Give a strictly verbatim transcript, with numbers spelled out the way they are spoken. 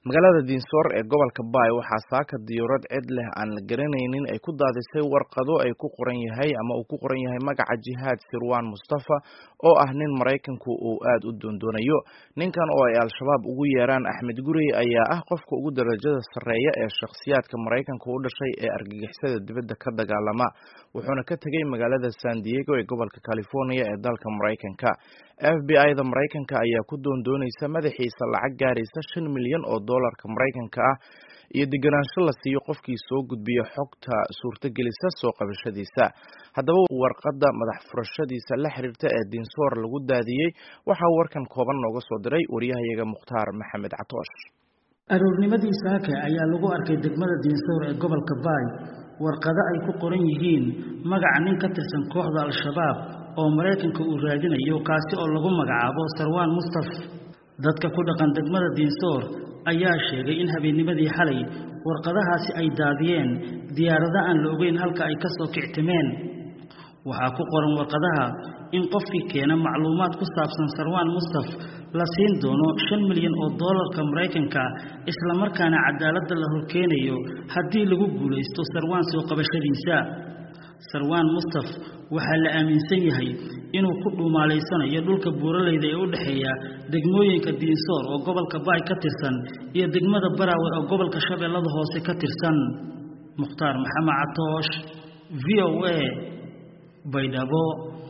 magaalada Dinsor ee gobolka Bay waxaa saaka diyaarad cid leh aan la garanaynin ay ku daadisay warqado ay ku qoran yahay ama uu ku qoran yahay magaca Jihad Sirwan Mustafa oo ah nin Mareykanku uu aad u doondoonayo. Ninkan oo ay Al-Shabaab ugu yeeraan Axmed Gurey ayaa ah qofka ugu darajada sareeya ee shakhsiyaadka Mareykanka u dhashay ee argagixisada dibadda ka dagaalama, wuxuuna ka tagay magaalada San Diego ee gobolka California ee dalka Mareykanka. F B I-da Mareykanka ayaa ku doondoonaysa madaxiisa lacag gaaraysa shan milyan oo doolarka Mareykanka ah iyo deganaansho la siiyo qofkii soo gudbiya xogta suurtagelisa soo qabashadiisa. Haddaba warqadda madax furashadiisa la xiriirta ee Dinsor lagu daadiyey waxaa warkan kooban nooga soo diray wariyahayaga Mukhtaar Maxamed Catoosh. aroornimadii saaka ayaa lagu arkay degmada Dinsor ee gobolka Bay warqado ay ku qoran yihiin magaca nin ka tirsan kooxda Al-Shabaab oo Mareykanka uu raadinayo kaasi oo lagu magacaabo Sirwan Mustafa. dadka ku dhaqan degmada Dinsor ayaa sheegay in habeennimadii xalay warqadahaasi ay daadiyeen diyaarada aan la ogeyn halka ay ka soo kictimeen. waxaa ku qoran warqadaha in qofkii keena macluumaad ku saabsan Sirwan Mustafa la siin doono shan milyan oo doolarka Mareykanka isla markaana cadaaladda la horkeenayo haddii lagu guuleysto Sirwan soo qabashadiisa. Sirwan Mustafa waxaa la aaminsan yahay inuu ku dhuumaaleysanayo dhulka buuraleyda ee u dhaxeeya degmooyinka Dinsor oo gobolka Bay ka tirsan iyo degmada Barawe oo gobolka Shabeellada Hoose ka tirsan. Mukhtaar Maxamed Catoosh, V O A, Baydhabo.